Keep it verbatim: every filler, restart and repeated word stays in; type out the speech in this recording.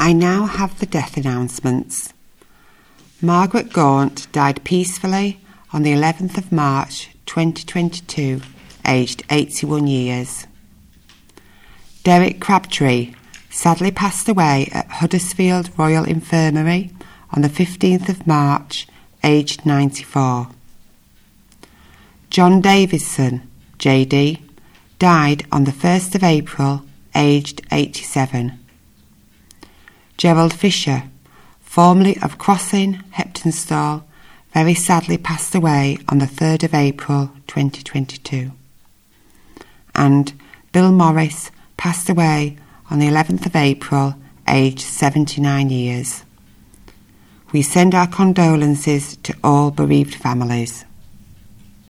I now have the death announcements. Margaret Gaunt died peacefully on the eleventh of March twenty twenty-two, aged eighty-one years. Derek Crabtree sadly passed away at Huddersfield Royal Infirmary on the fifteenth of March, aged ninety-four. John Davison, J D, died on the first of April, aged eighty-seven. Gerald Fisher, formerly of Crossing, Heptonstall, very sadly passed away on the third of April twenty twenty-two. And Bill Morris passed away on the eleventh of April, aged seventy-nine years. We send our condolences to all bereaved families.